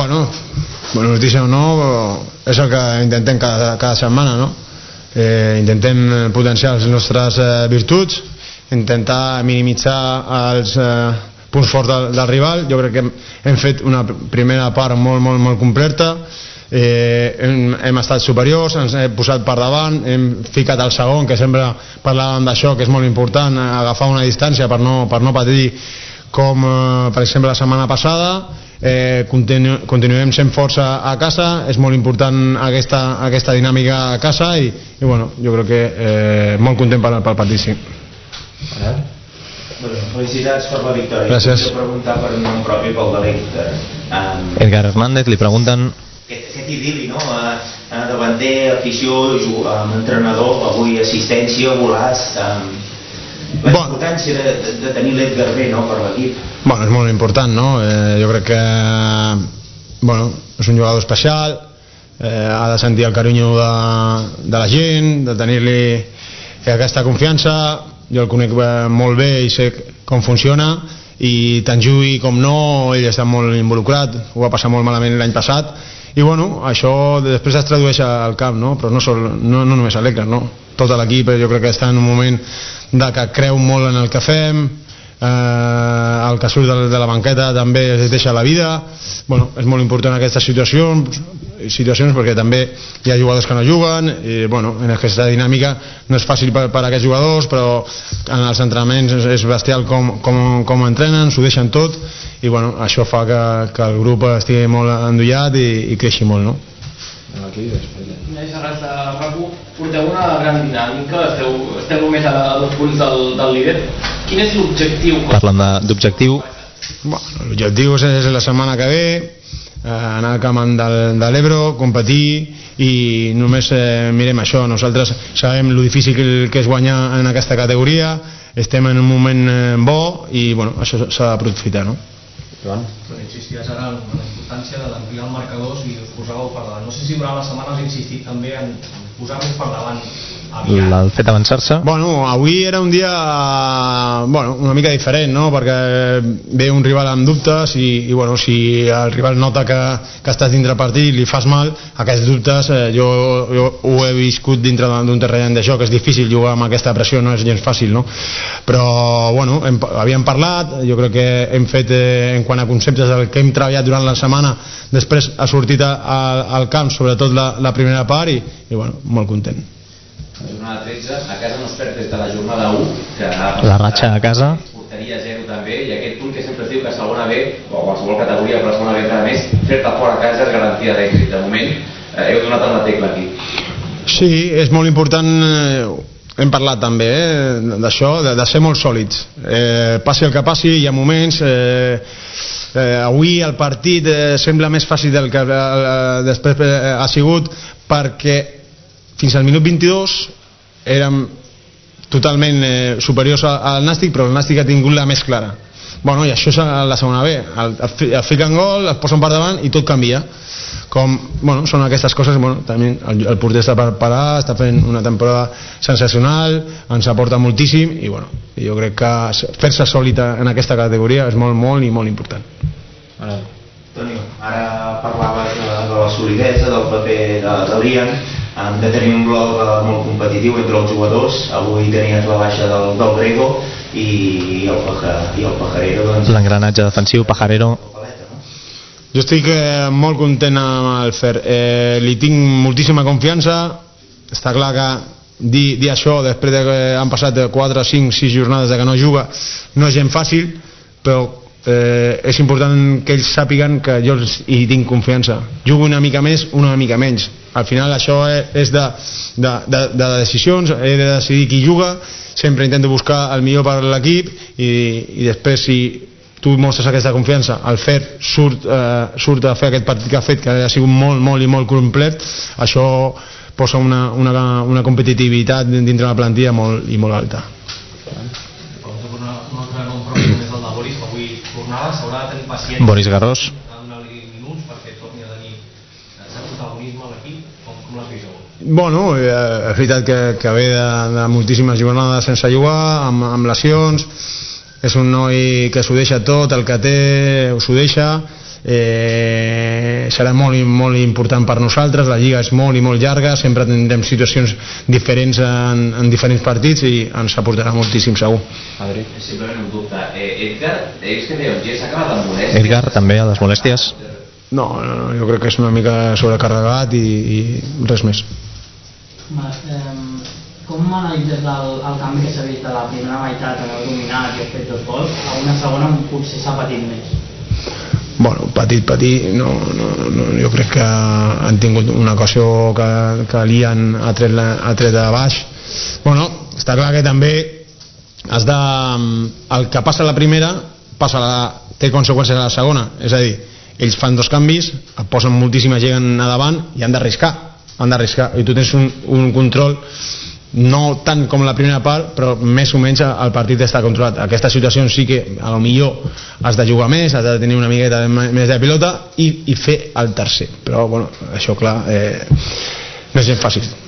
Bueno, notícia o no, és el que intentem cada setmana, no? Intentem potenciar les nostres virtuts, intentar minimitzar els punts forts del rival. Jo crec que hem fet una primera part molt completa. Hem estat superiors, ens hem posat per davant, hem ficat el segon, que sempre parlàvem d'això, que és molt important, agafar una distància per no patir com per exemple la setmana passada. Continuem sent força a casa, és molt important aquesta dinàmica a casa i bueno, jo crec que molt content pel partit, sí. Felicitats per la victòria. Gràcies. Vull preguntar per un nom propi pel de l'Èctor. Edgar Hernández, li pregunten aquest idil·li, no? Davanter, afició, entrenador, avui assistència, volàs, la importància de tenir l'Edgar bé, no?, per l'equip. Bueno, és molt important, no? Jo crec que és un jugador especial, ha de sentir el carinyo de la gent, de tenir-li aquesta confiança. Jo el conec molt bé i sé com funciona, i tant jugui com no, ell està molt involucrat, ho va passar molt malament l'any passat, i bueno, això després es tradueix al camp, no? Però no només a l'Èclar, no? Tot l'equip jo crec que està en un moment que creu molt en el que fem, el que surt de la banqueta també es deixa la vida. Bueno, és molt important aquestes situacions perquè també hi ha jugadors que no juguen i bueno, en aquesta dinàmica no és fàcil per aquests jugadors, però en els entrenaments és bestial com entrenen, s'ho deixen tot i bueno, això fa que el grup estigui molt endollat i creixi molt, no? Serrat de RAC1, porteu una gran dinàmica, esteu només a 2 punts del líder. Quin és l'objectiu? Parlen d'objectiu. L'objectiu és la setmana que ve anar al camp de l'Ebro, competir i només mirem això. Nosaltres sabem lo difícil que és guanyar en aquesta categoria, estem en un moment bo i bueno, això s'ha d'aprofitar, no? Joan? Insisties ara en la importància d'ampliar el marcador i us posàveu per davant. No sé si durant la setmana has insistit també en posar-vos per davant aviat. El fet d'avançar-se? Bueno, avui era un dia una mica diferent, no? Perquè ve un rival amb dubtes i bueno, si el rival nota que estàs dintre el partit i li fas mal, aquests dubtes jo ho he viscut dintre d'un terreny de joc. És difícil jugar amb aquesta pressió, no és gens fàcil, no? Però bueno, havíem parlat, jo crec que hem fet en quant a conceptes del que hem treballat durant la setmana, després ha sortit al camp, sobretot la primera part i bueno, molt content. La jornada 13, a casa no es perd des de la jornada 1, que la ratxa a casa, porteria 0 també, i aquest punt que sempre es diu que a segona B, o a qualsevol categoria, però a segona B encara més, fer-te fora a casa és garantia d'èxit. De moment heu donat en la tecla aquí. Sí, és molt important, hem parlat també d'això, de ser molt sòlids, passi el que passi, hi ha moments, avui el partit sembla més fàcil del que després ha sigut, perquè fins al minut 22 érem totalment superiors al Nàstic, però el Nàstic ha tingut la més clara. Bueno, i això és la segona B, el fiquen gol, es posen per davant i tot canvia. Bueno, són aquestes coses, bueno, també el porter està preparat, està fent una temporada sensacional, ens aporta moltíssim i bueno, jo crec que fer-se sòlid en aquesta categoria és molt i molt important. Toni, ara parlaves de la solidesa, del paper d'Adrián, de tenir un bloc molt competitiu entre els jugadors. Avui tenies la baixa del Grego i el Pajarero. L'engranatge defensiu, Pajarero. Jo estic molt content amb el Fer, li tinc moltíssima confiança. Està clar que dir això després que han passat 4, 5, 6 jornades que no juga no és gens fàcil, però és important que ells sàpiguen que jo hi tinc confiança. Jugo una mica més, una mica menys. Al final això és de decisions, he de decidir qui juga, sempre intento buscar el millor per l'equip i després si tu mostres aquesta confiança, el Fer surt a fer aquest partit que ha fet, que ha sigut molt i molt complet, això posa una competitivitat dintre la plantilla molt alta. S'haurà de tenir paciència. Boris Garros. Minuts perquè torni a tenir cert protagonisme a l'equip. Com l'has vist? Bueno, és veritat que ve de moltíssimes jornades sense jugar, amb lesions. És un noi que s'ho deixa tot, el que té s'ho deixa. serà molt i molt important per nosaltres. La lliga és molt i molt llarga, sempre tindrem situacions diferents en diferents partits i ens aportarà moltíssim, segur. Adri? Simplement un dubte. Edgar, és que deia, ja s'ha acabat amb molèsties? Edgar també a les molèsties? No, jo crec que és una mica sobrecarregat i res més. Com analitzes el canvi que s'ha vist de la primera meitat en el dominat i els fet 2 gols a una segona on potser s'ha patit més? Bueno, patit, no, jo crec que han tingut una ocasió que l'Ian ha tret de baix. Bueno, està clar que també el que passa a la primera té conseqüències a la segona, és a dir, ells fan 2 canvis, et posen moltíssima gent a davant i han d'arriscar, i tu tens un control no tant com la primera part, però més o menys el partit està controlat. Aquesta situació sí que a lo millor has de jugar més, has de tenir una miqueta més de pilota i fer el tercer, però bueno, això clar no és gens fàcil.